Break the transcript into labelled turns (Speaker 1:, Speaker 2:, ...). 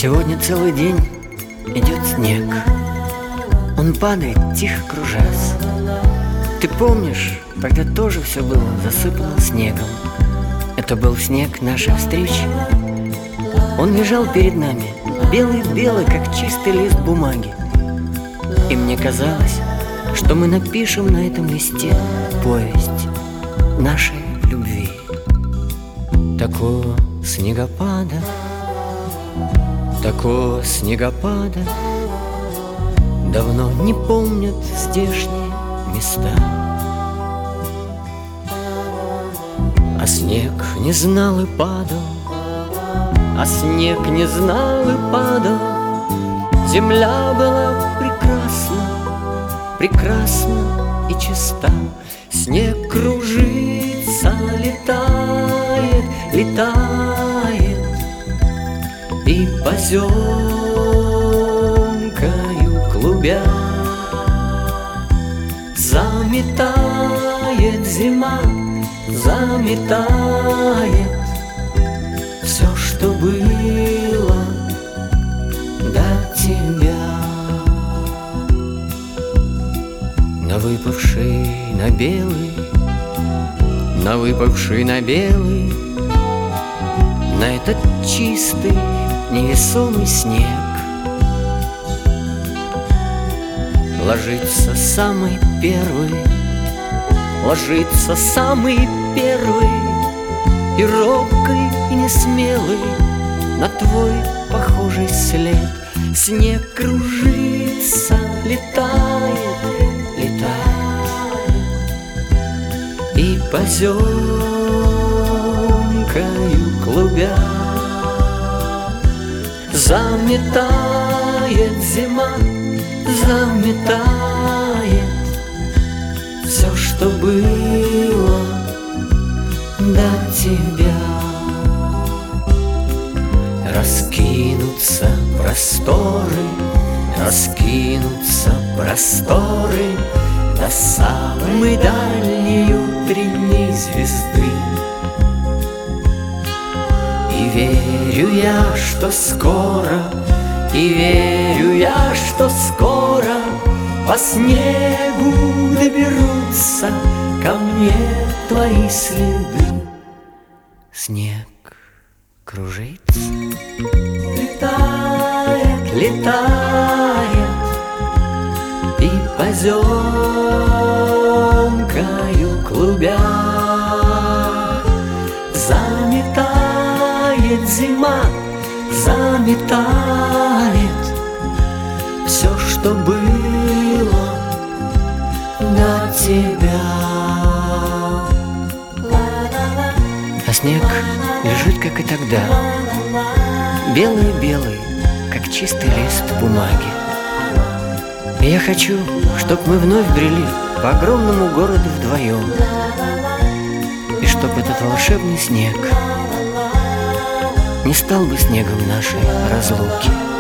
Speaker 1: Сегодня целый день идет снег. Он падает, тихо кружась. Ты помнишь, тогда тоже все было засыпано снегом. Это был снег нашей встречи. Он лежал перед нами, белый-белый, как чистый лист бумаги. И мне казалось, что мы напишем на этом листе повесть нашей любви. Такого снегопада давно не помнят здешние места. А снег не знал и падал, Земля была прекрасна и чиста. Снег кружится, летает и поземкою клубя заметает зима, заметает все, что было до тебя. На выпавший на белый, на этот чистый невесомый снег ложится самый первый, и робкий, и несмелый на твой похожий след. Снег кружится, летает и поземкою клубя заметает зима, заметает все, что было до тебя. Раскинутся просторы до самой дальней утренней звезды. И верю я, что скоро по снегу доберутся ко мне твои следы. Снег кружится, летает и поземкою клубя заметает зима, заметает все, что было до тебя. А снег лежит, как и тогда, белый-белый, как чистый лист бумаги. И я хочу, чтоб мы вновь брели по огромному городу вдвоем, и чтоб этот волшебный снег не стал бы снегом нашей разлуки.